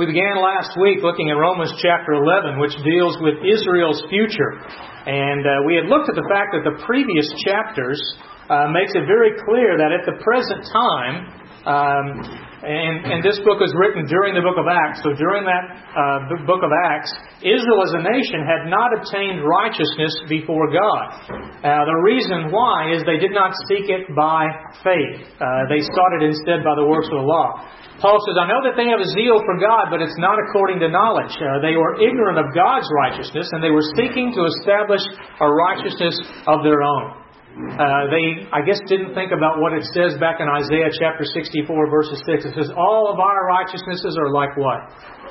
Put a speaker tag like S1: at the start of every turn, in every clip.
S1: We began last week looking at Romans chapter 11, which deals with Israel's future. And we had looked at the fact that the previous chapters makes it very clear that at the present time, and this book was written during the book of Acts, so during that book of Acts, Israel as a nation had not obtained righteousness before God. The reason why is they did not seek it by faith. They sought it instead by the works of the law. Paul says, I know that they have a zeal for God, but it's not according to knowledge. They were ignorant of God's righteousness, and they were seeking to establish a righteousness of their own. They, I guess, didn't think about what it says back in Isaiah chapter 64, verses 6. It says, all of our righteousnesses are like what?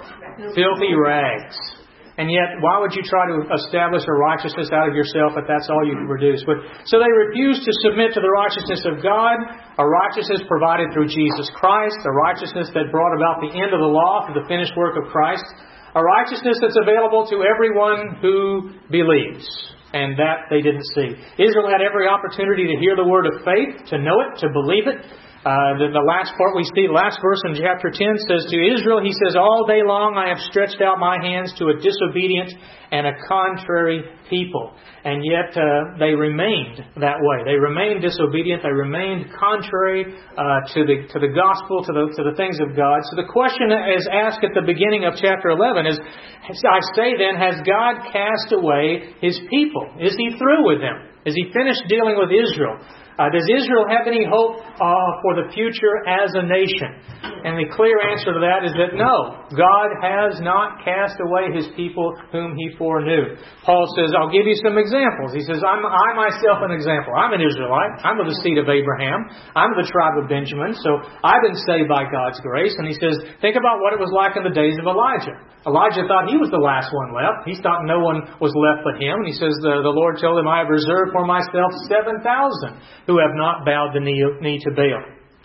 S1: Filthy rags. And yet, why would you try to establish a righteousness out of yourself if that's all you can produce? So they refused to submit to the righteousness of God, a righteousness provided through Jesus Christ, a righteousness that brought about the end of the law through the finished work of Christ, a righteousness that's available to everyone who believes. And that they didn't see. Israel had every opportunity to hear the word of faith, to know it, to believe it. The last part we see, last verse in chapter 10 says, to Israel, he says, all day long I have stretched out my hands to a disobedient and a contrary people. And yet they remained that way. They remained disobedient. They remained contrary to the gospel, to the things of God. So the question is asked at the beginning of chapter 11 is, I say then, has God cast away His people? Is He through with them? Is He finished dealing with Israel? Does Israel have any hope for the future as a nation? And the clear answer to that is that no, God has not cast away His people whom He foreknew. Paul says, I'll give you some examples. He says, I myself an example. I'm an Israelite. I'm of the seed of Abraham. I'm of the tribe of Benjamin. So I've been saved by God's grace. And he says, think about what it was like in the days of Elijah. Elijah thought he was the last one left. He thought no one was left but him. And he says, the Lord told him, I have reserved for myself 7,000 who have not bowed the knee to Baal.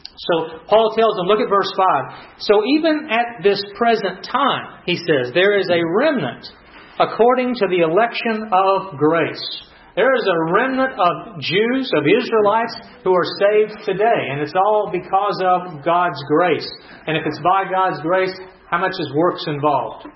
S1: So Paul tells them, look at verse 5. So even at this present time, he says, there is a remnant according to the election of grace. There is a remnant of Jews, of Israelites, who are saved today. And it's all because of God's grace. And if it's by God's grace, how much is works involved?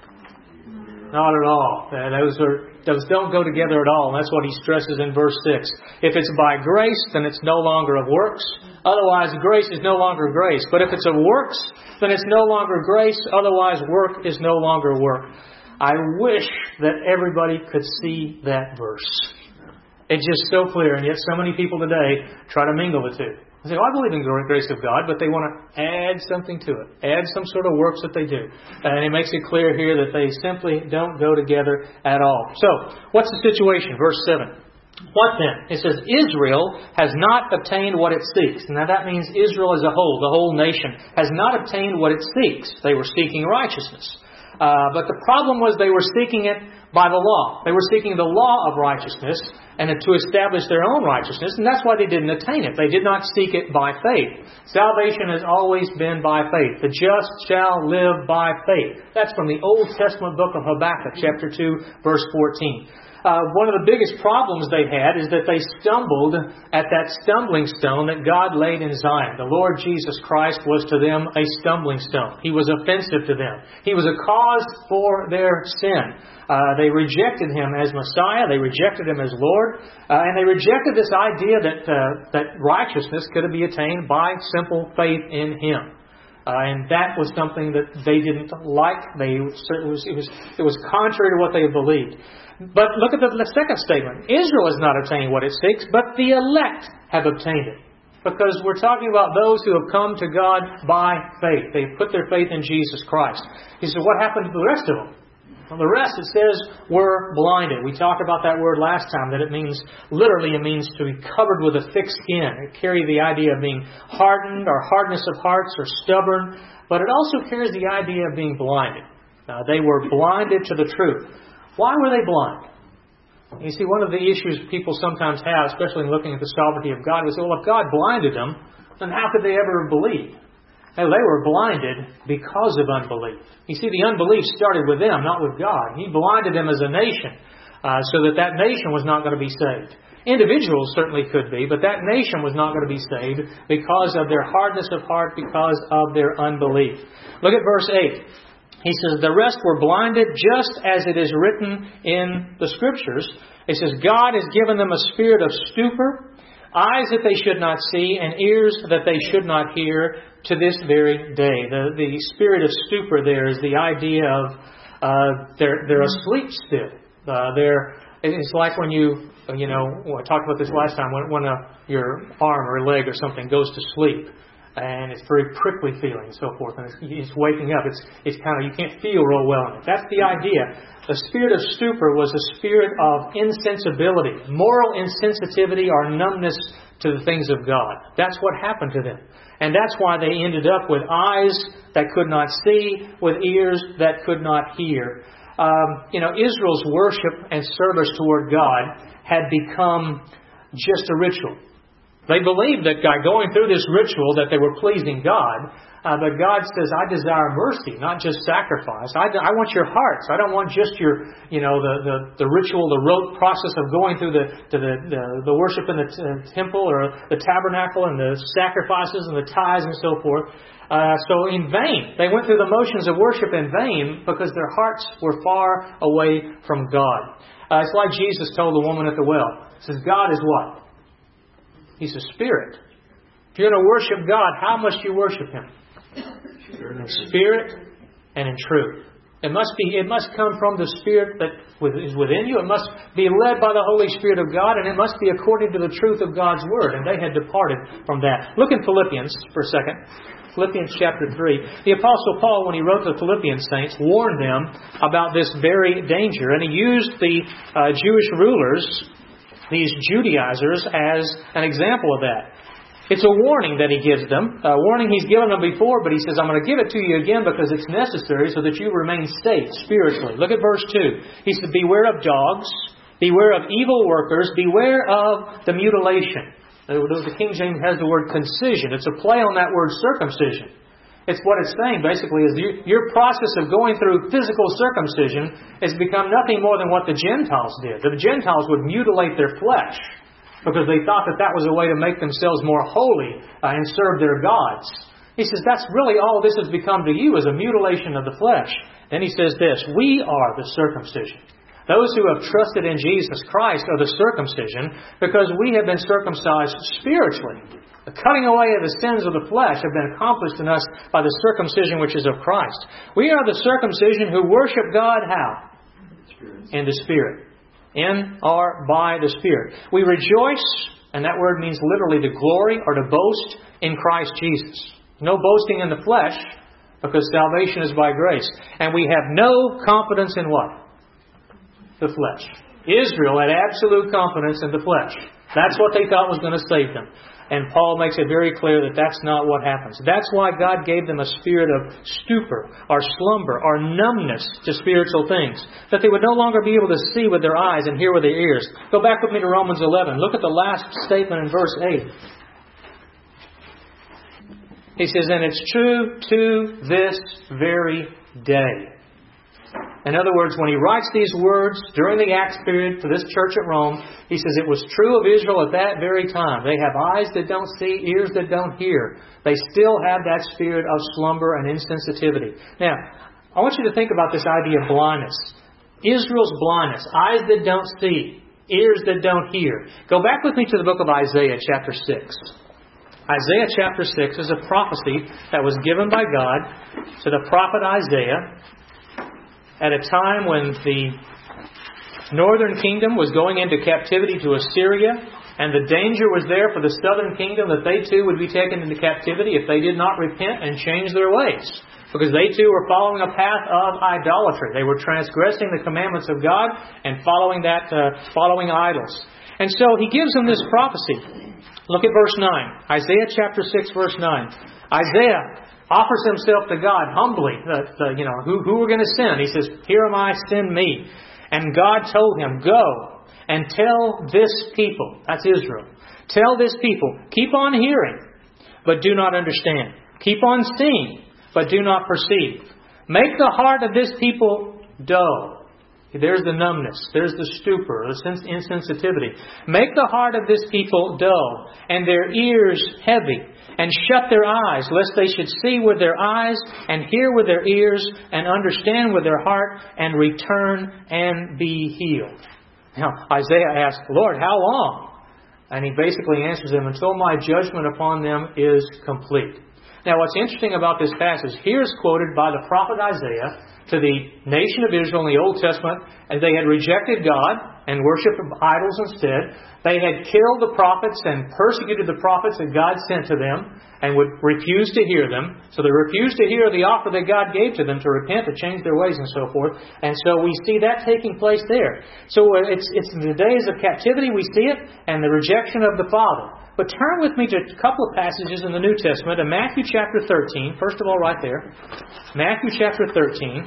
S1: Not at all. Those don't go together at all. And that's what he stresses in verse 6. If it's by grace, then it's no longer of works. Otherwise, grace is no longer grace. But if it's of works, then it's no longer grace. Otherwise, work is no longer work. I wish that everybody could see that verse. It's just so clear. And yet so many people today try to mingle the two. They say, I believe in the grace of God, but they want to add something to it. Add some sort of works that they do. And it makes it clear here that they simply don't go together at all. So, what's the situation? Verse 7. What then? It says, Israel has not obtained what it seeks. Now that means Israel as a whole, the whole nation, has not obtained what it seeks. They were seeking righteousness. But the problem was they were seeking it by the law. They were seeking the law of righteousness and to establish their own righteousness, and that's why they didn't attain it. They did not seek it by faith. Salvation has always been by faith. The just shall live by faith. That's from the Old Testament book of Habakkuk, chapter 2, verse 14. One of the biggest problems they had is that they stumbled at that stumbling stone that God laid in Zion. The Lord Jesus Christ was to them a stumbling stone. He was offensive to them. He was a cause for their sin. They rejected Him as Messiah. They rejected Him as Lord. And they rejected this idea that righteousness could be attained by simple faith in Him. And that was something that they didn't like. It was contrary to what they had believed. But look at the second statement. Israel has not obtained what it seeks, but the elect have obtained it. Because we're talking about those who have come to God by faith. They've put their faith in Jesus Christ. He said, what happened to the rest of them? Well, the rest, it says, were blinded. We talked about that word last time, that it means to be covered with a thick skin. It carries the idea of being hardened, or hardness of hearts, or stubborn. But it also carries the idea of being blinded. They were blinded to the truth. Why were they blind? You see, one of the issues people sometimes have, especially in looking at the sovereignty of God, is, well, if God blinded them, then how could they ever believe? They were blinded because of unbelief. You see, the unbelief started with them, not with God. He blinded them as a nation so that nation was not going to be saved. Individuals certainly could be, but that nation was not going to be saved because of their hardness of heart, because of their unbelief. Look at verse 8. He says, the rest were blinded just as it is written in the Scriptures. He says, God has given them a spirit of stupor, eyes that they should not see, and ears that they should not hear to this very day. The spirit of stupor there is the idea of they're asleep still. It's like when I talked about this last time, when your arm or leg or something goes to sleep. And it's very prickly feeling and so forth. And it's waking up. It's kind of, you can't feel real well in it. That's the idea. The spirit of stupor was a spirit of insensibility, moral insensitivity or numbness to the things of God. That's what happened to them. And that's why they ended up with eyes that could not see, with ears that could not hear. Israel's worship and service toward God had become just a ritual. They believed that by going through this ritual that they were pleasing God. But God says, I desire mercy, not just sacrifice. I want your hearts. I don't want just your, the ritual, the rote process of going through the worship in the temple or the tabernacle and the sacrifices and the tithes and so forth. So in vain, they went through the motions of worship in vain because their hearts were far away from God. It's like Jesus told the woman at the well. He says, God is what? He's a spirit. If you're going to worship God, how must you worship Him? In spirit and in truth. It must come from the Spirit that is within you. It must be led by the Holy Spirit of God, and it must be according to the truth of God's Word. And they had departed from that. Look in Philippians for a second. Philippians chapter 3. The Apostle Paul, when he wrote to the Philippian saints, warned them about this very danger. And he used the Jewish rulers, these Judaizers, as an example of that. It's a warning that he gives them, a warning he's given them before, but he says, I'm going to give it to you again because it's necessary so that you remain safe spiritually. Look at verse 2. He said, beware of dogs, beware of evil workers, beware of the mutilation. The King James has the word concision. It's a play on that word circumcision. It's what it's saying basically is your process of going through physical circumcision has become nothing more than what the Gentiles did. The Gentiles would mutilate their flesh because they thought that was a way to make themselves more holy and serve their gods. He says that's really all this has become to you is a mutilation of the flesh. Then he says this, we are the circumcision. Those who have trusted in Jesus Christ are the circumcision because we have been circumcised spiritually. The cutting away of the sins of the flesh have been accomplished in us by the circumcision which is of Christ. We are the circumcision who worship God how? In the Spirit. In or by the Spirit. We rejoice, and that word means literally to glory or to boast in Christ Jesus. No boasting in the flesh because salvation is by grace. And we have no confidence in what? The flesh. Israel had absolute confidence in the flesh. That's what they thought was going to save them. And Paul makes it very clear that that's not what happens. That's why God gave them a spirit of stupor or slumber or numbness to spiritual things. That they would no longer be able to see with their eyes and hear with their ears. Go back with me to Romans 11. Look at the last statement in verse 8. He says, and it's true to this very day. In other words, when he writes these words during the Acts period for this church at Rome, he says it was true of Israel at that very time. They have eyes that don't see, ears that don't hear. They still have that spirit of slumber and insensitivity. Now, I want you to think about this idea of blindness. Israel's blindness, eyes that don't see, ears that don't hear. Go back with me to the book of Isaiah chapter 6. Isaiah chapter 6 is a prophecy that was given by God to the prophet Isaiah at a time when the northern kingdom was going into captivity to Assyria, and the danger was there for the southern kingdom that they too would be taken into captivity if they did not repent and change their ways. Because they too were following a path of idolatry. They were transgressing the commandments of God and following idols. And so he gives them this prophecy. Look at verse 9. Isaiah chapter 6 verse 9. Isaiah offers himself to God humbly. Who we're going to send? He says, here am I, send me. And God told him, go and tell this people, that's Israel, tell this people, keep on hearing, but do not understand. Keep on seeing, but do not perceive. Make the heart of this people dull. There's the numbness. There's the stupor, the insensitivity. Make the heart of this people dull, and their ears heavy, and shut their eyes, lest they should see with their eyes, and hear with their ears, and understand with their heart, and return and be healed. Now, Isaiah asks, Lord, how long? And he basically answers them, until my judgment upon them is complete. Now, what's interesting about this passage, here's quoted by the prophet Isaiah to the nation of Israel in the Old Testament, as they had rejected God and worshipped idols instead. They had killed the prophets and persecuted the prophets that God sent to them and would refuse to hear them. So they refused to hear the offer that God gave to them to repent, to change their ways and so forth. And so we see that taking place there. So it's in the days of captivity we see it, and the rejection of the Father. But turn with me to a couple of passages in the New Testament, in Matthew chapter 13. First of all, right there. Matthew chapter 13.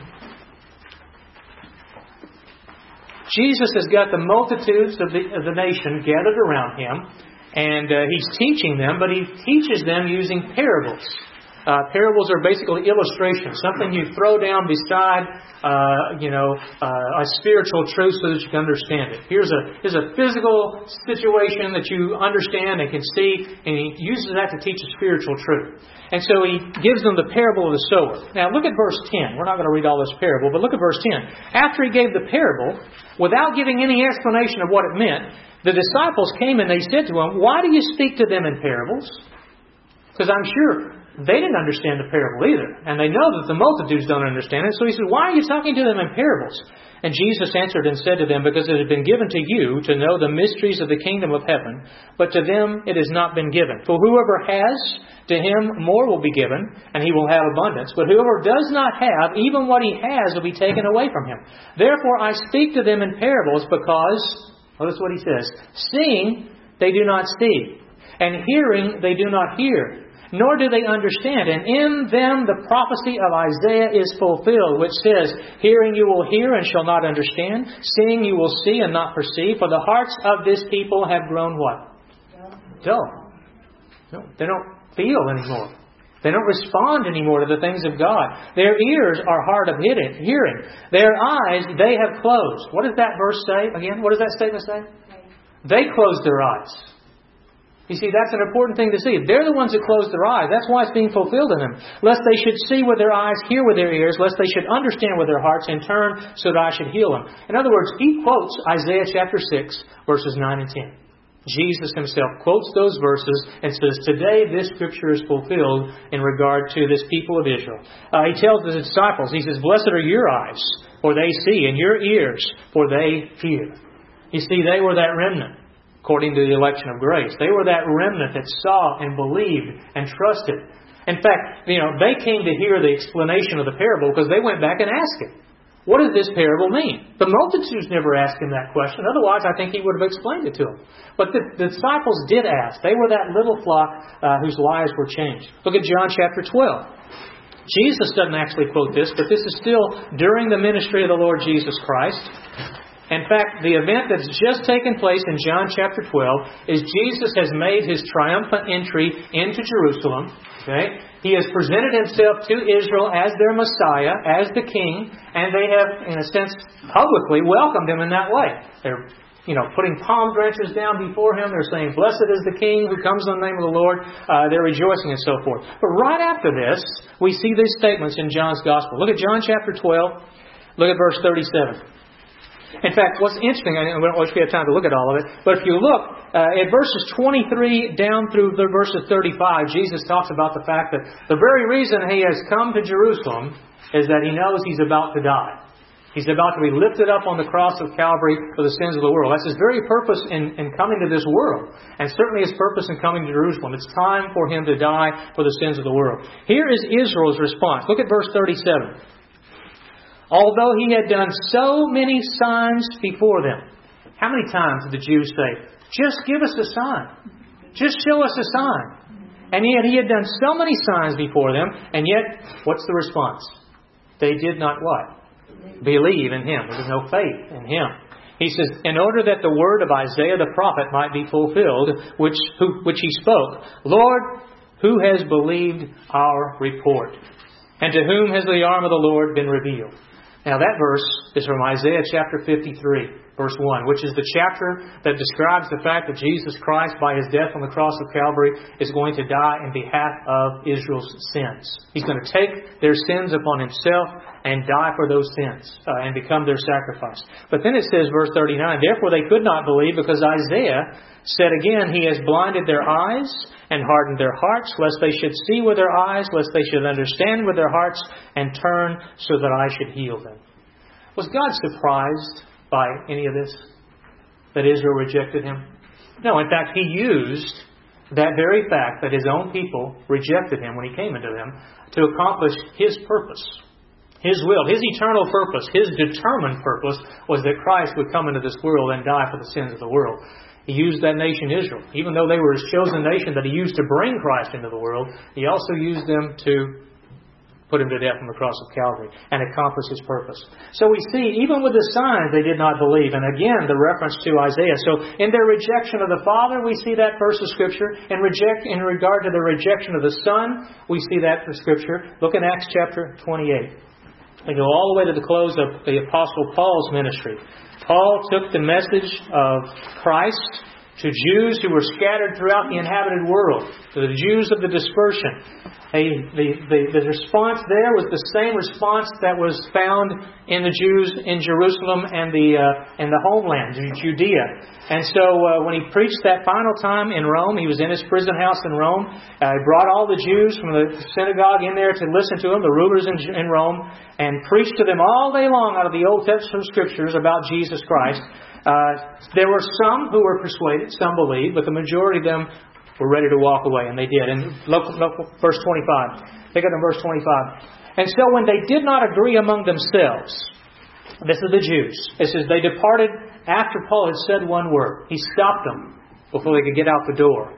S1: Jesus has got the multitudes of the nation gathered around Him, and He's teaching them, but He teaches them using parables. Parables are basically illustrations, something you throw down beside, a spiritual truth so that you can understand it. Here's a physical situation that you understand and can see, and He uses that to teach a spiritual truth. And so He gives them the parable of the sower. Now look at verse 10. We're not going to read all this parable, but look at verse 10. After He gave the parable, without giving any explanation of what it meant, the disciples came and they said to Him, why do you speak to them in parables? Because I'm sure they didn't understand the parable either. And they know that the multitudes don't understand it. So He said, why are you talking to them in parables? And Jesus answered and said to them, because it has been given to you to know the mysteries of the kingdom of heaven, but to them it has not been given. For whoever has, to him more will be given, and he will have abundance. But whoever does not have, even what he has will be taken away from him. Therefore I speak to them in parables, because, notice what He says, seeing they do not see, and hearing they do not hear, nor do they understand. And in them the prophecy of Isaiah is fulfilled, which says, hearing you will hear and shall not understand, seeing you will see and not perceive, for the hearts of this people have grown what? Dull. No, they don't feel anymore. They don't respond anymore to the things of God. Their ears are hard of hearing. Their eyes they have closed. What does that verse say? Again, what does that statement say? They closed their eyes. You see, that's an important thing to see. They're the ones that closed their eyes. That's why it's being fulfilled in them. Lest they should see with their eyes, hear with their ears, lest they should understand with their hearts, and turn so that I should heal them. In other words, He quotes Isaiah chapter 6, verses 9 and 10. Jesus Himself quotes those verses and says, today this Scripture is fulfilled in regard to this people of Israel. He tells the disciples, He says, blessed are your eyes, for they see, and your ears, for they hear. You see, they were that remnant. According to the election of grace. They were that remnant that saw and believed and trusted. In fact, they came to hear the explanation of the parable because they went back and asked Him, what does this parable mean? The multitudes never asked Him that question. Otherwise, I think He would have explained it to them. But the disciples did ask. They were that little flock whose lives were changed. Look at John chapter 12. Jesus doesn't actually quote this, but this is still during the ministry of the Lord Jesus Christ. In fact, the event that's just taken place in John chapter 12 is Jesus has made His triumphant entry into Jerusalem. Okay? He has presented Himself to Israel as their Messiah, as the King, and they have, in a sense, publicly welcomed Him in that way. They're putting palm branches down before Him. They're saying, blessed is the King who comes in the name of the Lord. They're rejoicing and so forth. But right after this, we see these statements in John's Gospel. Look at John chapter 12. Look at verse 37. In fact, what's interesting, I don't know if we have time to look at all of it, but if you look at verses 23 down through the verses 35, Jesus talks about the fact that the very reason He has come to Jerusalem is that He knows He's about to die. He's about to be lifted up on the cross of Calvary for the sins of the world. That's His very purpose in coming to this world, and certainly His purpose in coming to Jerusalem. It's time for Him to die for the sins of the world. Here is Israel's response. Look at verse 37. Although He had done so many signs before them. How many times did the Jews say, just give us a sign. Just show us a sign. And yet He had done so many signs before them, and yet, what's the response? They did not what? Believe in Him. There was no faith in Him. He says, in order that the word of Isaiah the prophet might be fulfilled, which he spoke, Lord, who has believed our report? And to whom has the arm of the Lord been revealed? Now that verse is from Isaiah chapter 53, verse 1, which is the chapter that describes the fact that Jesus Christ, by His death on the cross of Calvary, is going to die in behalf of Israel's sins. He's going to take their sins upon Himself and die for those sins and become their sacrifice. But then it says, verse 39, therefore they could not believe, because Isaiah said again, He has blinded their eyes and hardened their hearts, lest they should see with their eyes, lest they should understand with their hearts, and turn so that I should heal them. Was God surprised by any of this? That Israel rejected Him? No, in fact, He used that very fact that His own people rejected Him when He came into them to accomplish His purpose. His will, His eternal purpose, His determined purpose was that Christ would come into this world and die for the sins of the world. He used that nation Israel. Even though they were His chosen nation that He used to bring Christ into the world, He also used them to put Him to death on the cross of Calvary and accomplish His purpose. So we see, even with the signs, they did not believe. And again, the reference to Isaiah. So in their rejection of the Father, we see that verse of Scripture. In regard to the rejection of the Son, we see that for Scripture. Look in Acts chapter 28. We go all the way to the close of the Apostle Paul's ministry. Paul took the message of Christ to Jews who were scattered throughout the inhabited world, to the Jews of the dispersion. The response there was the same response that was found in the Jews in Jerusalem and the homeland, Judea. And so when he preached that final time in Rome, he was in his prison house in Rome. He brought all the Jews from the synagogue in there to listen to him, the rulers in Rome, and preached to them all day long out of the Old Testament Scriptures about Jesus Christ. There were some who were persuaded, some believed, but the majority of them were ready to walk away, and they did. And look verse 25. Pick up in verse 25. And so when they did not agree among themselves, this is the Jews. It says they departed after Paul had said one word. He stopped them before they could get out the door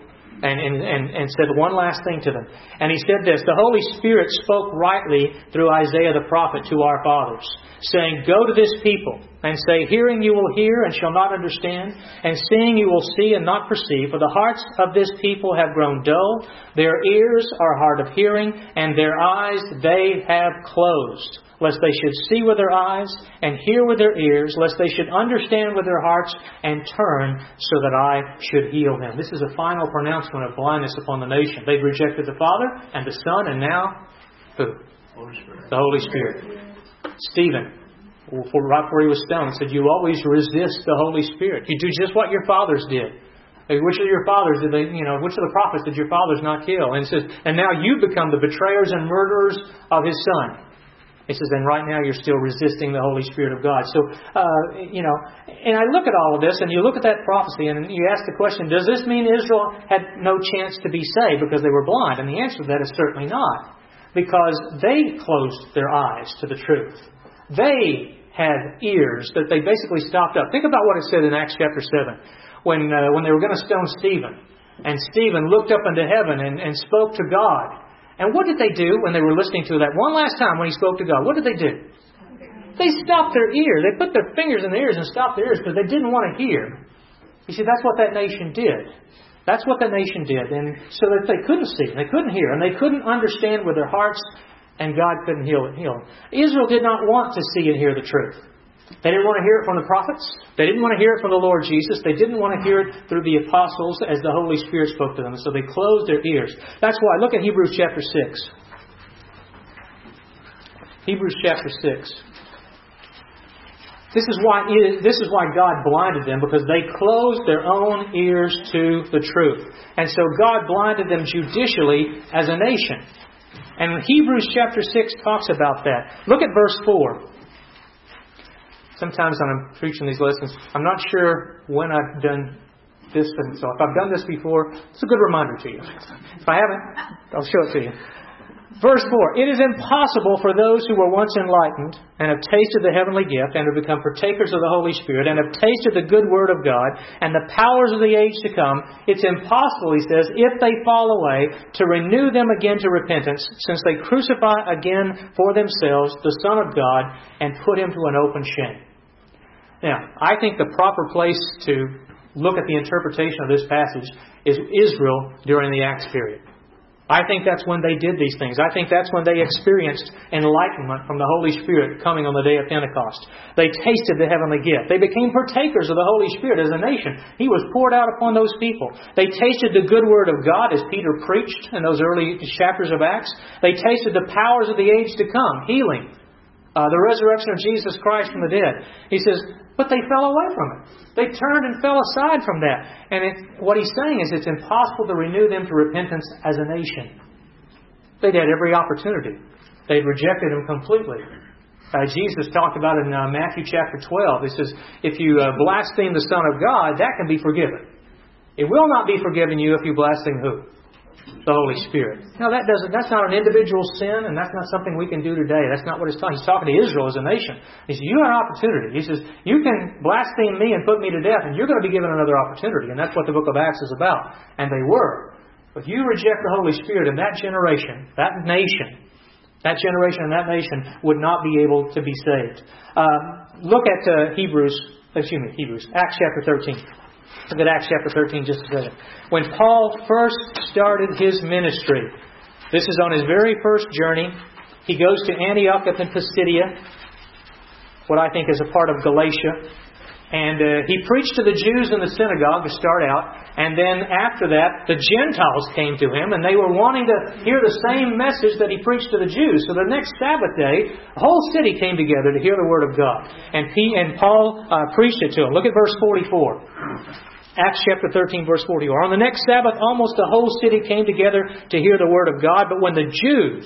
S1: and said one last thing to them. And he said this, the Holy Spirit spoke rightly through Isaiah the prophet to our fathers, saying, go to this people and say, hearing you will hear and shall not understand, and seeing you will see and not perceive. For the hearts of this people have grown dull, their ears are hard of hearing, and their eyes they have closed, lest they should see with their eyes and hear with their ears, lest they should understand with their hearts and turn so that I should heal them. This is a final pronouncement of blindness upon the nation. They've rejected the Father and the Son, and now who?
S2: Holy Spirit.
S1: The Holy Spirit. Stephen, right before he was stoned, said, you always resist the Holy Spirit. You do just what your fathers did. Which of your fathers which of the prophets did your fathers not kill? And it says, and now you become the betrayers and murderers of His Son. He says, and right now you're still resisting the Holy Spirit of God. So, and I look at all of this, and you look at that prophecy, and you ask the question, does this mean Israel had no chance to be saved because they were blind? And the answer to that is certainly not. Because they closed their eyes to the truth. They had ears that they basically stopped up. Think about what it said in Acts chapter 7. When they were going to stone Stephen. And Stephen looked up into heaven and spoke to God. And what did they do when they were listening to that one last time when he spoke to God? What did they do? They stopped their ear. They put their fingers in their ears and stopped their ears because they didn't want to hear. You see, that's what that nation did. That's what the nation did. And so that they couldn't see, they couldn't hear, and they couldn't understand with their hearts, and God couldn't heal them. Israel did not want to see and hear the truth. They didn't want to hear it from the prophets. They didn't want to hear it from the Lord Jesus. They didn't want to hear it through the apostles as the Holy Spirit spoke to them. So they closed their ears. That's why. Look at Hebrews chapter 6. Hebrews chapter 6. This is why God blinded them, because they closed their own ears to the truth. And so God blinded them judicially as a nation. And Hebrews chapter 6 talks about that. Look at verse 4. Sometimes when I'm preaching these lessons, I'm not sure when I've done this. And so if I've done this before, it's a good reminder to you. If I haven't, I'll show it to you. Verse 4, it is impossible for those who were once enlightened and have tasted the heavenly gift and have become partakers of the Holy Spirit and have tasted the good word of God and the powers of the age to come, it's impossible, he says, if they fall away, to renew them again to repentance, since they crucify again for themselves the Son of God and put Him to an open shame. Now, I think the proper place to look at the interpretation of this passage is Israel during the Acts period. I think that's when they did these things. I think that's when they experienced enlightenment from the Holy Spirit coming on the day of Pentecost. They tasted the heavenly gift. They became partakers of the Holy Spirit as a nation. He was poured out upon those people. They tasted the good word of God as Peter preached in those early chapters of Acts. They tasted the powers of the age to come, healing, the resurrection of Jesus Christ from the dead. He says, but they fell away from it. They turned and fell aside from that. And what he's saying is it's impossible to renew them to repentance as a nation. They'd had every opportunity. They'd rejected Him completely. Jesus talked about in Matthew chapter 12. He says, if you blaspheme the Son of God, that can be forgiven. It will not be forgiven you if you blaspheme who? The Holy Spirit. Now that's not an individual sin, and that's not something we can do today. That's not what he's talking. He's talking to Israel as a nation. He says, you have an opportunity. He says, you can blaspheme me and put me to death, and you're going to be given another opportunity. And that's what the book of Acts is about. And they were. But you reject the Holy Spirit, and that generation, that nation, would not be able to be saved. Look at Acts chapter 13. Look at Acts chapter 13 just a second. When Paul first started his ministry, this is on his very first journey. He goes to Antioch up in Pisidia, what I think is a part of Galatia. And he preached to the Jews in the synagogue to start out. And then after that, the Gentiles came to him, and they were wanting to hear the same message that he preached to the Jews. So the next Sabbath day, the whole city came together to hear the Word of God. And Paul preached it to them. Look at verse 44. Acts chapter 13, verse 44. On the next Sabbath, almost the whole city came together to hear the Word of God. But when the Jews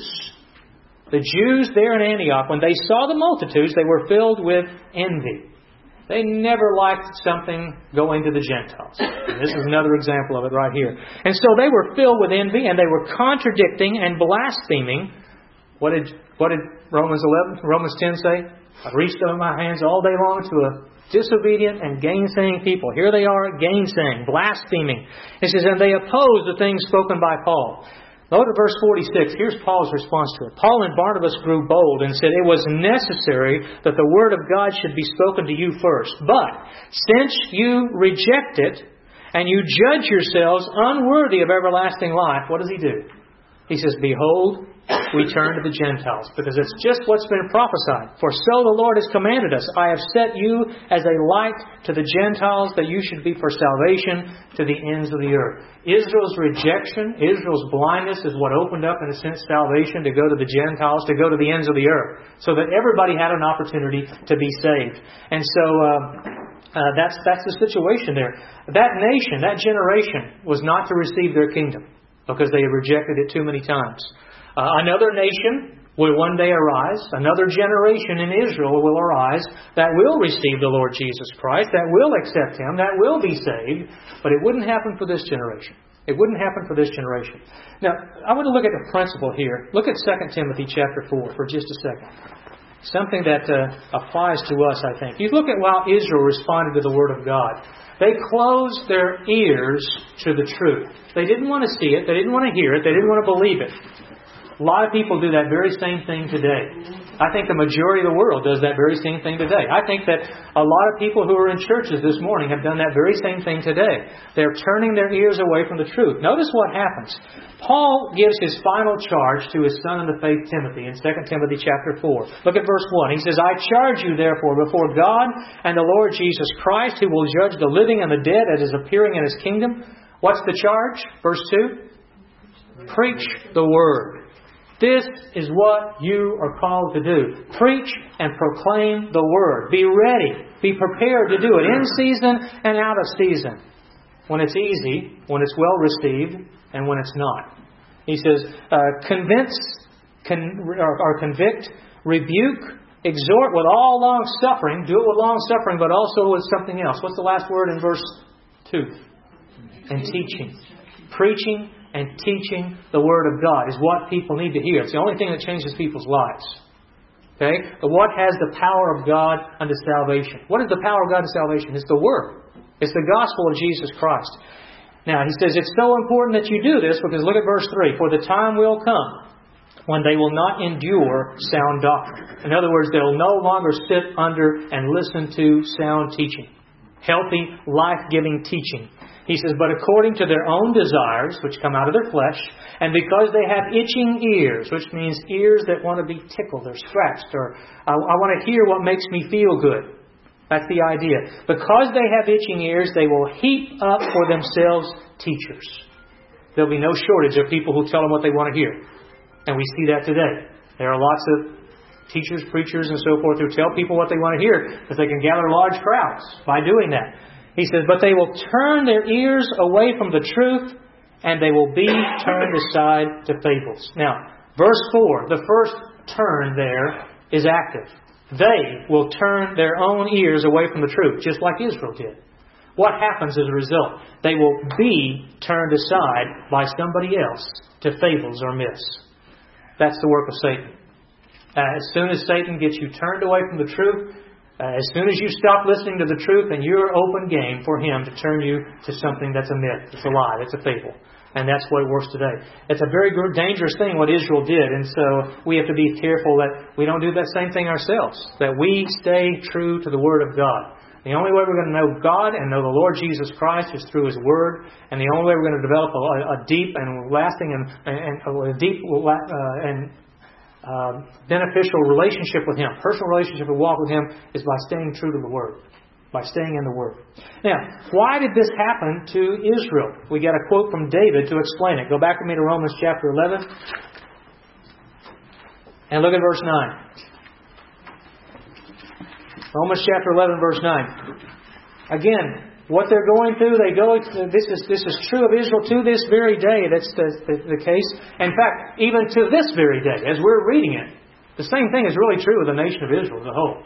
S1: there in Antioch, when they saw the multitudes, they were filled with envy. They never liked something going to the Gentiles. And this is another example of it right here. And so they were filled with envy, and they were contradicting and blaspheming. What did Romans 10 say? I reached out my hands all day long to a disobedient and gainsaying people. Here they are gainsaying, blaspheming. It says, and they opposed the things spoken by Paul. Look at verse 46. Here's Paul's response to it. Paul and Barnabas grew bold and said, it was necessary that the word of God should be spoken to you first. But since you reject it and you judge yourselves unworthy of everlasting life, what does he do? He says, behold, we turn to the Gentiles, because it's just what's been prophesied. For so the Lord has commanded us, I have set you as a light to the Gentiles, that you should be for salvation to the ends of the earth. Israel's rejection, Israel's blindness is what opened up, in a sense, salvation to go to the Gentiles, to go to the ends of the earth, so that everybody had an opportunity to be saved. And so that's the situation there. That nation, that generation, was not to receive their kingdom, because they had rejected it too many times. Another nation will one day arise. Another generation in Israel will arise that will receive the Lord Jesus Christ, that will accept Him, that will be saved. But it wouldn't happen for this generation. It wouldn't happen for this generation. Now, I want to look at the principle here. Look at 2 Timothy chapter 4 for just a second. Something that applies to us, I think. You look at how Israel responded to the Word of God. They closed their ears to the truth. They didn't want to see it. They didn't want to hear it. They didn't want to believe it. A lot of people do that very same thing today. I think the majority of the world does that very same thing today. I think that a lot of people who are in churches this morning have done that very same thing today. They're turning their ears away from the truth. Notice what happens. Paul gives his final charge to his son in the faith, Timothy, in 2 Timothy chapter 4. Look at verse 1. He says, I charge you therefore before God and the Lord Jesus Christ, who will judge the living and the dead at His appearing in His kingdom. What's the charge? Verse 2. Preach the Word. This is what you are called to do. Preach and proclaim the Word. Be ready. Be prepared to do it in season and out of season. When it's easy, when it's well received, and when it's not. He says, convict, rebuke, exhort with all long suffering. Do it with long suffering, but also with something else. What's the last word in verse 2? And teaching. Preaching and teaching the Word of God is what people need to hear. It's the only thing that changes people's lives. Okay? What has the power of God unto salvation? What is the power of God unto salvation? It's the Word. It's the gospel of Jesus Christ. Now, he says it's so important that you do this, because look at verse 3. For the time will come when they will not endure sound doctrine. In other words, they will no longer sit under and listen to sound teaching. Healthy, life-giving teaching. He says, but according to their own desires, which come out of their flesh, and because they have itching ears, which means ears that want to be tickled or scratched, or I want to hear what makes me feel good. That's the idea. Because they have itching ears, they will heap up for themselves teachers. There'll be no shortage of people who tell them what they want to hear. And we see that today. There are lots of teachers, preachers, and so forth who tell people what they want to hear because they can gather large crowds by doing that. He says, but they will turn their ears away from the truth, and they will be turned aside to fables. Now, verse 4, the first turn there is active. They will turn their own ears away from the truth, just like Israel did. What happens as a result? They will be turned aside by somebody else to fables or myths. That's the work of Satan. As soon as Satan gets you turned away from the truth, as soon as you stop listening to the truth, and you're open game for him to turn you to something that's a myth, it's a lie, it's a fable. And that's what it works today. It's a very dangerous thing what Israel did. And so we have to be careful that we don't do that same thing ourselves. That we stay true to the Word of God. The only way we're going to know God and know the Lord Jesus Christ is through His Word. And the only way we're going to develop a deep and lasting and beneficial relationship with Him, personal relationship and walk with Him, is by staying true to the Word. By staying in the Word. Now, why did this happen to Israel? We got a quote from David to explain it. Go back with me to Romans chapter 11 and look at verse 9. Romans chapter 11, verse 9. Again, what they're going through, this is true of Israel to this very day. That's the case. In fact, even to this very day, as we're reading it, the same thing is really true of the nation of Israel as a whole.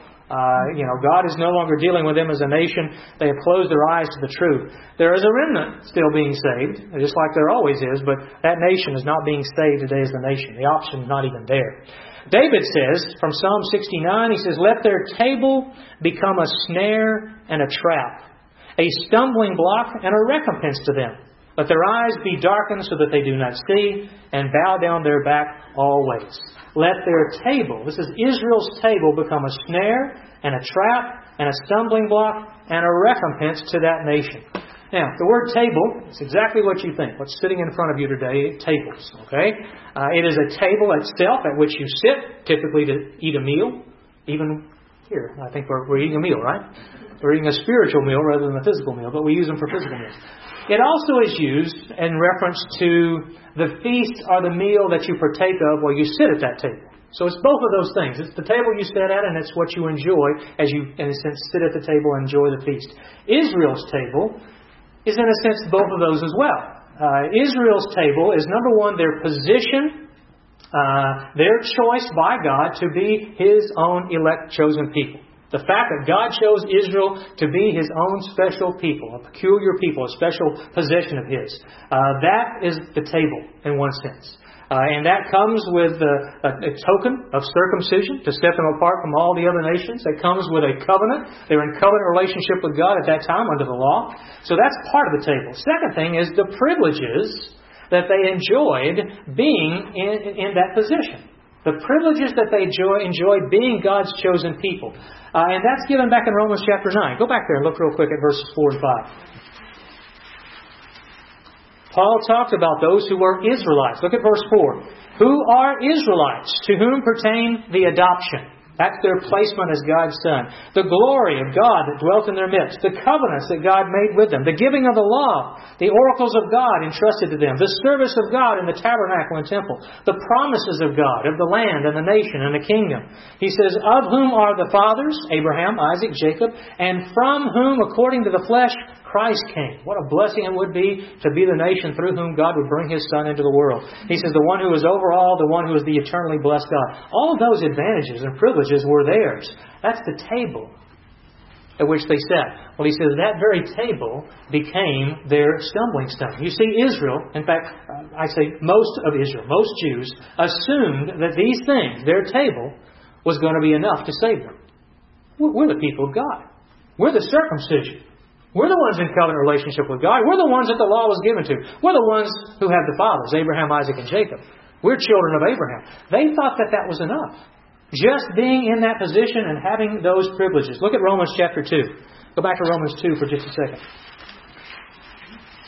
S1: God is no longer dealing with them as a nation. They have closed their eyes to the truth. There is a remnant still being saved, just like there always is, but that nation is not being saved today as the nation. The option is not even there. David says, from Psalm 69, he says, let their table become a snare and a trap, a stumbling block and a recompense to them. Let their eyes be darkened so that they do not see, and bow down their back always. Let their table, this is Israel's table, become a snare and a trap and a stumbling block and a recompense to that nation. Now, the word table is exactly what you think. What's sitting in front of you today, tables. Okay, it is a table itself at which you sit, typically to eat a meal. Even here, I think we're eating a meal, right? We're eating a spiritual meal rather than a physical meal, but we use them for physical meals. It also is used in reference to the feast or the meal that you partake of while you sit at that table. So it's both of those things. It's the table you sit at, and it's what you enjoy as you, in a sense, sit at the table and enjoy the feast. Israel's table is, in a sense, both of those as well. Israel's table is, number one, their position, their choice by God to be His own elect chosen people. The fact that God chose Israel to be His own special people, a peculiar people, a special possession of His. That is the table in one sense. And that comes with a token of circumcision to set them apart from all the other nations. It comes with a covenant. They're in covenant relationship with God at that time under the law. So that's part of the table. Second thing is the privileges that they enjoyed being in that position. The privileges that they enjoyed being God's chosen people. And that's given back in Romans chapter 9. Go back there and look real quick at verses 4 and 5. Paul talked about those who were Israelites. Look at verse 4. Who are Israelites? To whom pertain the adoption. That's their placement as God's Son. The glory of God that dwelt in their midst. The covenants that God made with them. The giving of the law. The oracles of God entrusted to them. The service of God in the tabernacle and temple. The promises of God, of the land and the nation and the kingdom. He says, of whom are the fathers, Abraham, Isaac, Jacob, and from whom, according to the flesh, Christ came. What a blessing it would be to be the nation through whom God would bring His Son into the world. He says, the one who is over all, the one who is the eternally blessed God. All of those advantages and privileges were theirs. That's the table at which they sat. Well, he says that very table became their stumbling stone. You see, Israel, in fact, I say most of Israel, most Jews, assumed that these things, their table, was going to be enough to save them. We're the people of God. We're the circumcision. We're the ones in covenant relationship with God. We're the ones that the law was given to. We're the ones who have the fathers, Abraham, Isaac, and Jacob. We're children of Abraham. They thought that that was enough. Just being in that position and having those privileges. Look at Romans chapter 2. Go back to Romans 2 for just a second.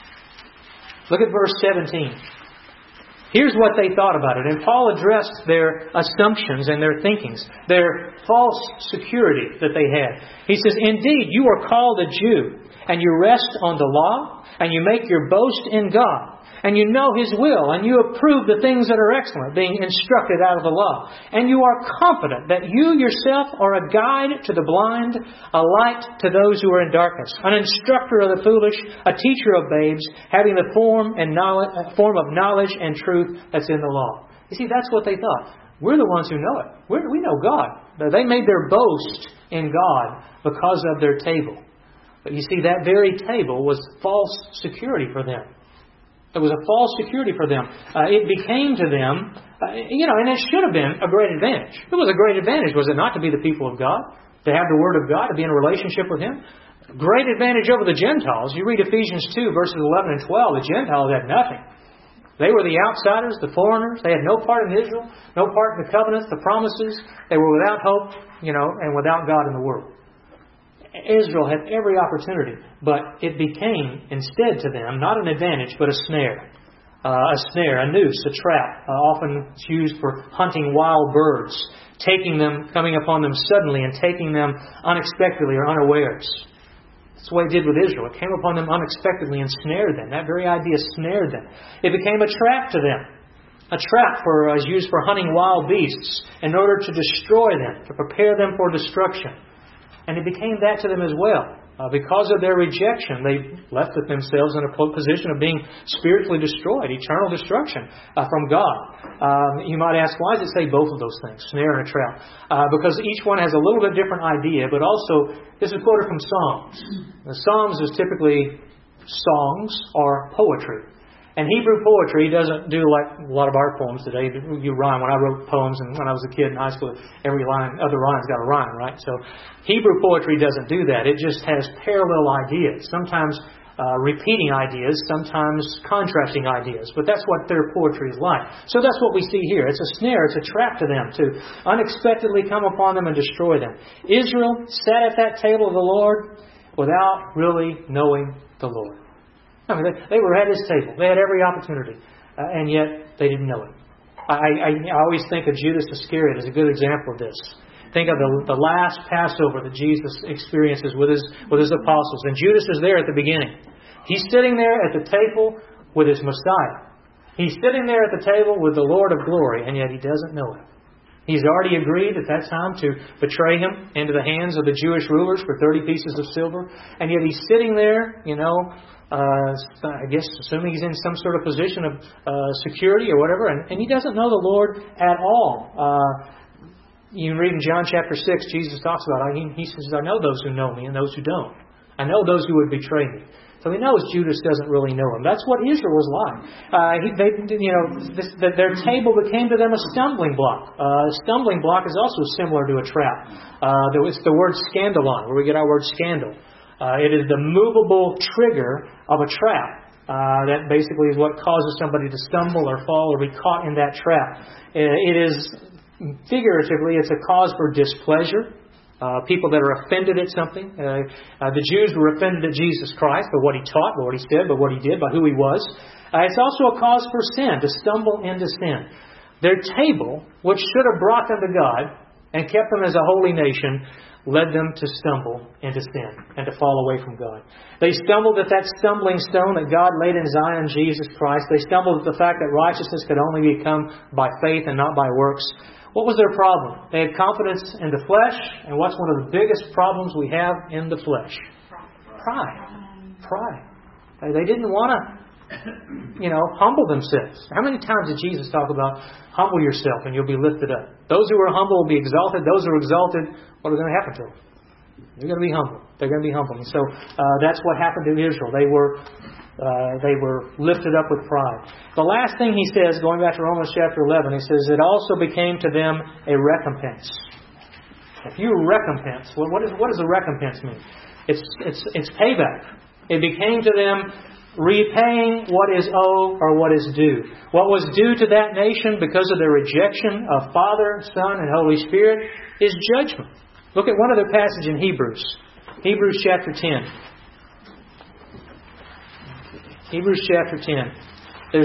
S1: Look at verse 17. Here's what they thought about it. And Paul addressed their assumptions and their thinkings, their false security that they had. He says, "Indeed, you are called a Jew, and you rest on the law, and you make your boast in God. And you know His will, and you approve the things that are excellent, being instructed out of the law. And you are confident that you yourself are a guide to the blind, a light to those who are in darkness, an instructor of the foolish, a teacher of babes, having the form of knowledge and truth that's in the law." You see, that's what they thought. We're the ones who know it. We know God. They made their boast in God because of their table. But you see, that very table was false security for them. It was a false security for them. It became to them, and it should have been a great advantage. It was a great advantage, was it not, to be the people of God, to have the Word of God, to be in a relationship with Him? Great advantage over the Gentiles. You read Ephesians 2, verses 11 and 12, the Gentiles had nothing. They were the outsiders, the foreigners. They had no part in Israel, no part in the covenants, the promises. They were without hope, and without God in the world. Israel had every opportunity, but it became, instead to them, not an advantage, but a snare. A noose, a trap. Often it's used for hunting wild birds, coming upon them suddenly and taking them unexpectedly or unawares. That's what it did with Israel. It came upon them unexpectedly and snared them. That very idea snared them. It became a trap to them. A trap is used for hunting wild beasts in order to destroy them, to prepare them for destruction. And it became that to them as well. Because of their rejection, they left themselves in a position of being spiritually destroyed, eternal destruction from God. You might ask, why does it say both of those things, snare and a trap? Because each one has a little bit different idea, but also, this is quoted from Psalms. The Psalms is typically songs or poetry. And Hebrew poetry doesn't do like a lot of our poems today. You rhyme. When I wrote poems and when I was a kid in high school, every other line's got a rhyme, right? So Hebrew poetry doesn't do that. It just has parallel ideas. Sometimes repeating ideas, sometimes contrasting ideas. But that's what their poetry is like. So that's what we see here. It's a snare, it's a trap to them to unexpectedly come upon them and destroy them. Israel sat at that table of the Lord without really knowing the Lord. I mean, they were at His table. They had every opportunity. And yet, they didn't know it. I always think of Judas Iscariot as a good example of this. Think of the last Passover that Jesus experiences with his apostles. And Judas is there at the beginning. He's sitting there at the table with his Messiah. He's sitting there at the table with the Lord of glory, and yet he doesn't know Him. He's already agreed at that time to betray Him into the hands of the Jewish rulers for 30 pieces of silver. And yet he's sitting there, I guess assuming he's in some sort of position of security or whatever, and he doesn't know the Lord at all. You can read in John chapter 6, Jesus talks about it. He says, "I know those who know Me and those who don't. I know those who would betray Me." So he knows Judas doesn't really know Him. That's what Israel was like. Their table became to them a stumbling block. A stumbling block is also similar to a trap. It's the word scandalon, where we get our word scandal. It is the movable trigger of a trap. That basically is what causes somebody to stumble or fall or be caught in that trap. It is, figuratively, it's a cause for displeasure. People that are offended at something. The Jews were offended at Jesus Christ by what He taught, by what He said, by what He did, by who He was. It's also a cause for sin, to stumble into sin. Their table, which should have brought them to God and kept them as a holy nation, led them to stumble into sin and to fall away from God. They stumbled at that stumbling stone that God laid in Zion, Jesus Christ. They stumbled at the fact that righteousness could only become by faith and not by works. What was their problem? They had confidence in the flesh, and what's one of the biggest problems we have in the flesh? Pride. They didn't want to humble themselves. How many times did Jesus talk about humble yourself and you'll be lifted up? Those who are humble will be exalted. Those who are exalted, what is going to happen to them? They're going to be humble. They're going to be humble. And so that's what happened to Israel. They were lifted up with pride. The last thing he says, going back to Romans chapter 11, he says, "It also became to them a recompense." If you recompense, what does a recompense mean? It's payback. It became to them repaying what is owed or what is due. What was due to that nation because of their rejection of Father, Son, and Holy Spirit is judgment. Look at one other passage in Hebrews. Hebrews chapter 10. Hebrews chapter 10. There's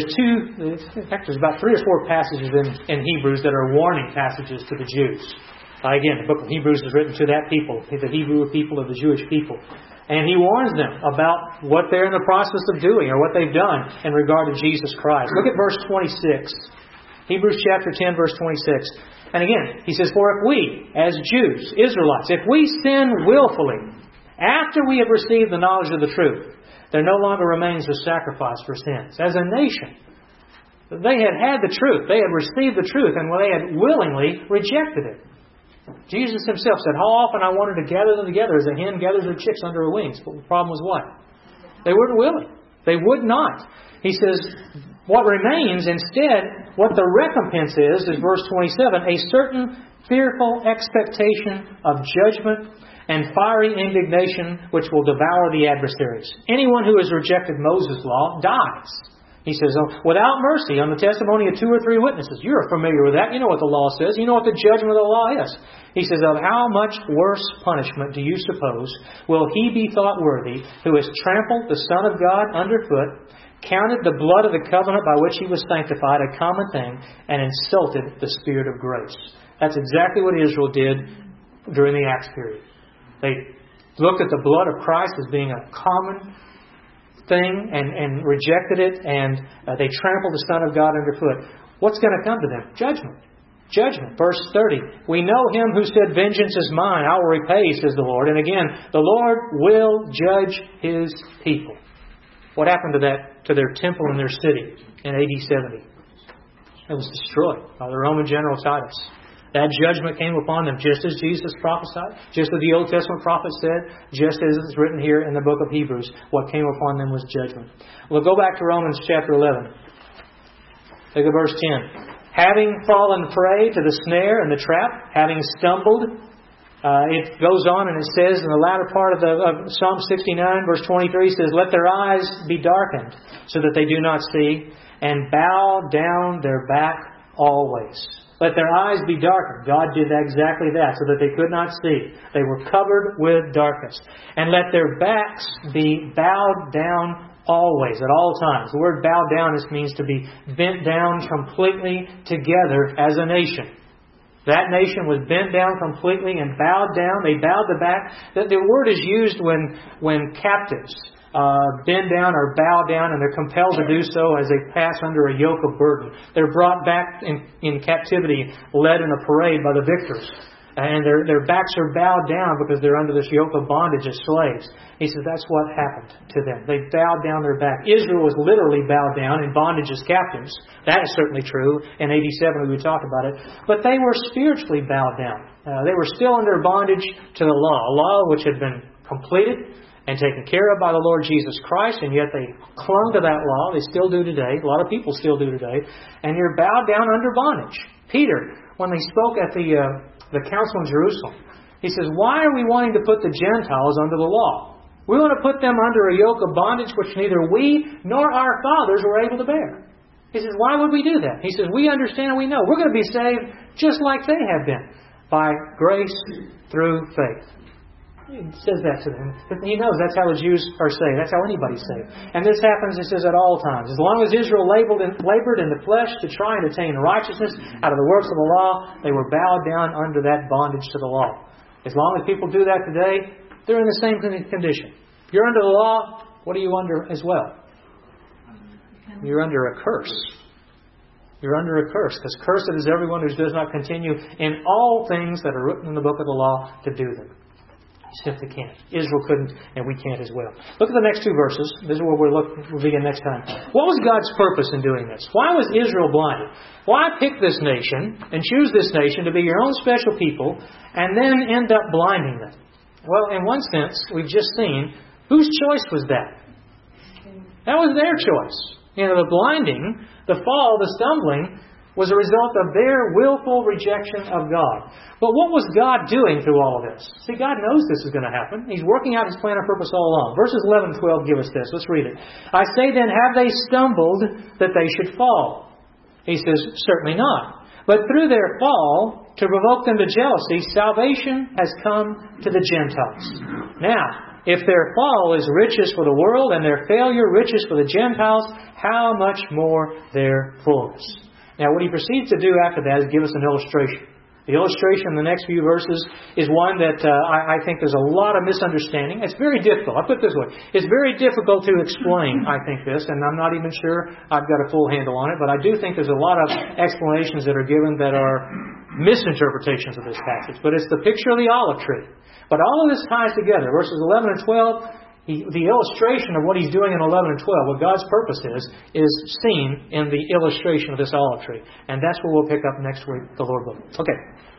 S1: about 3 or 4 passages in Hebrews that are warning passages to the Jews. Again, the book of Hebrews is written to that people, the Hebrew people of the Jewish people. And he warns them about what they're in the process of doing or what they've done in regard to Jesus Christ. Look at verse 26. Hebrews chapter 10, verse 26. And again, he says, "For if we, as Jews, Israelites, if we sin willfully, after we have received the knowledge of the truth, there no longer remains a sacrifice for sins." As a nation, they had the truth. They had received the truth, and they had willingly rejected it. Jesus Himself said, "How often I wanted to gather them together as a hen gathers her chicks under her wings." But the problem was what? They weren't willing. They would not. He says, what remains instead, what the recompense is verse 27, "a certain fearful expectation of judgment and fiery indignation which will devour the adversaries. Anyone who has rejected Moses' law dies." He says, "without mercy on the testimony of 2 or 3 witnesses." You're familiar with that. You know what the law says. You know what the judgment of the law is. He says, "Of how much worse punishment do you suppose will he be thought worthy who has trampled the Son of God underfoot, counted the blood of the covenant by which He was sanctified a common thing, and insulted the Spirit of grace?" That's exactly what Israel did during the Acts period. They looked at the blood of Christ as being a common thing and rejected it, and they trampled the Son of God underfoot. What's going to come to them? Judgment. Judgment. Verse 30. "We know Him who said, 'Vengeance is mine, I will repay,' says the Lord." And again, the Lord will judge His people. What happened to their temple and their city in AD 70? It was destroyed by the Roman general Titus. That judgment came upon them just as Jesus prophesied, just as the Old Testament prophet said, just as it's written here in the book of Hebrews. What came upon them was judgment. We'll go back to Romans chapter 11. Look at verse 10. "Having fallen prey to the snare and the trap, having stumbled," it goes on and it says in the latter part of Psalm 69, verse 23, says, "Let their eyes be darkened so that they do not see, and bow down their back always." Let their eyes be darkened. God did exactly that, so that they could not see. They were covered with darkness. "And let their backs be bowed down always," at all times. The word bow down means to be bent down completely together as a nation. That nation was bent down completely and bowed down. They bowed the back. The word is used when captives bend down or bow down, and they're compelled to do so as they pass under a yoke of burden. They're brought back in captivity, led in a parade by the victors. And their backs are bowed down because they're under this yoke of bondage as slaves. He says that's what happened to them. They bowed down their back. Israel was literally bowed down in bondage as captives. That is certainly true. In 87 we talked about it. But they were spiritually bowed down. They were still under bondage to the law. A law which had been completed and taken care of by the Lord Jesus Christ, and yet they clung to that law. They still do today. A lot of people still do today. And you're bowed down under bondage. Peter, when they spoke at the council in Jerusalem, he says, "Why are we wanting to put the Gentiles under the law? We want to put them under a yoke of bondage which neither we nor our fathers were able to bear." He says, "Why would we do that?" He says, "We understand and we know. We're going to be saved just like they have been, by grace through faith." He says that to them. He knows that's how the Jews are saved. That's how anybody's saved. And this happens, it says, at all times. As long as Israel labored in the flesh to try and attain righteousness out of the works of the law, they were bowed down under that bondage to the law. As long as people do that today, they're in the same condition. If you're under the law, what are you under as well? You're under a curse. You're under a curse. Because cursed is everyone who does not continue in all things that are written in the book of the law to do them. You simply can't. Israel couldn't, and we can't as well. Look at the next two verses. This is where we'll begin next time. What was God's purpose in doing this? Why was Israel blinded? Why pick this nation and choose this nation to be your own special people and then end up blinding them? Well, in one sense, we've just seen, whose choice was that? That was their choice. The blinding, the fall, the stumbling was a result of their willful rejection of God. But what was God doing through all of this? See, God knows this is going to happen. He's working out His plan and purpose all along. Verses 11 and 12 give us this. Let's read it. "I say then, have they stumbled that they should fall?" He says, certainly not. "But through their fall, to provoke them to jealousy, salvation has come to the Gentiles." Now, If their fall is riches for the world and their failure riches for the Gentiles, how much more their fullness? Now, what he proceeds to do after that is give us an illustration. The illustration in the next few verses is one that I think there's a lot of misunderstanding. It's very difficult. I'll put it this way. It's very difficult to explain, I think, this, and I'm not even sure I've got a full handle on it, but I do think there's a lot of explanations that are given that are misinterpretations of this passage. But it's the picture of the olive tree. But all of this ties together. Verses 11 and 12, the illustration of what he's doing in 11 and 12, what God's purpose is seen in the illustration of this olive tree. And that's where we'll pick up next week, the Lord willing. Okay.